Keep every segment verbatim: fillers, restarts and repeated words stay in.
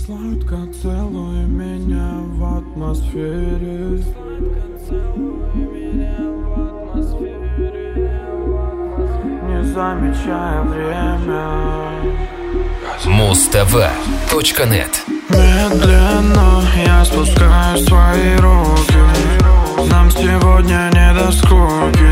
Сладко целуй меня в атмосфере. Не замечая время. Муз-ТВ точка нет. Медленно я спускаю свои руки. Нам сегодня не до скуки.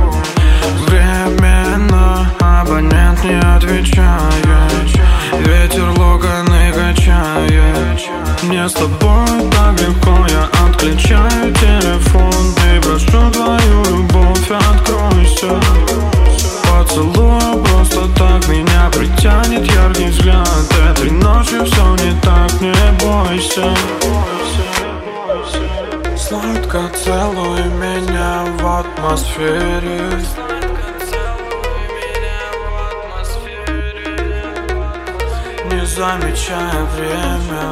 Временно абонент не отвечает. Ветер локоны качает. Мне с тобой так легко, я отключаю телефон и прошу твою любовь, откройся. Поцелую просто так, меня притянет яркий взгляд. Этой ночью все не так, не бойся. Сладко целуй меня в атмосфере. Не замечая время.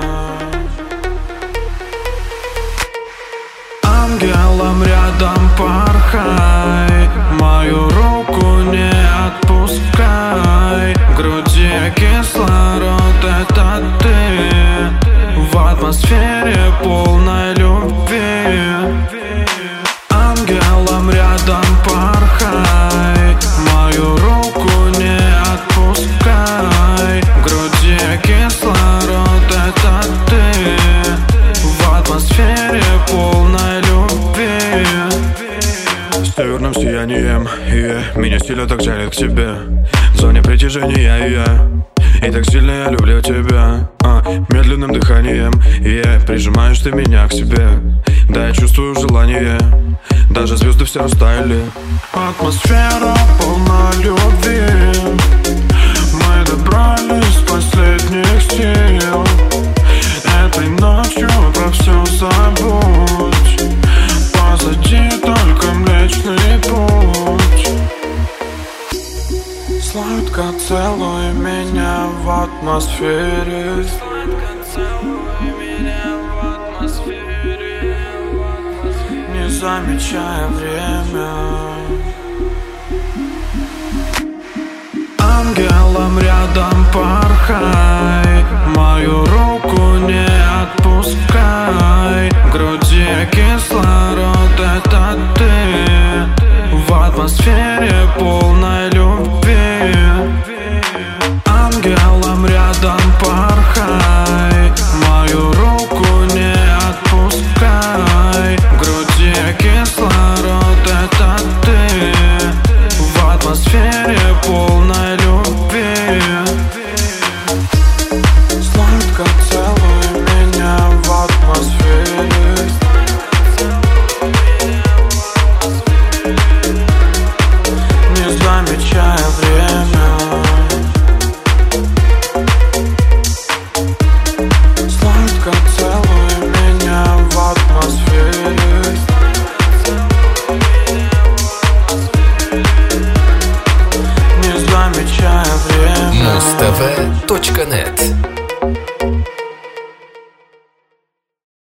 Ангелом рядом порхай, мою руку не отпускай. В груди кислород, это ты. В атмосфере полной любви. Ангелом рядом порхай, мою руку не отпускай. В груди кислород, это ты. В атмосфере полной любви. Северным сиянием, yeah. Меня сильно так жалит к тебе. В зоне притяжения я. И так сильно я люблю тебя, а, медленным дыханием, yeah. Прижимаешь ты меня к себе. Да, я чувствую желание. Даже звезды все растаяли. Атмосфера полна любви. Мы добрались последних сил. Этой ночью про все забудь. Позади только Млечный Путь. Сладко целуй меня в атмосфере. Не замечая время. Ангелом рядом порхай, мою руку не отпускай. В груди кислород, это ты. В атмосфере полной любви. Ангелом рядом порхай, мою руку не отпускай. В груди кислород, это ты. В атмосфере полной любви. Сладко целуй меня в атмосфере. Не замечая время. Сладко целуй меня в атмосфере. Не замечая время. Муз-ТВ точка нет.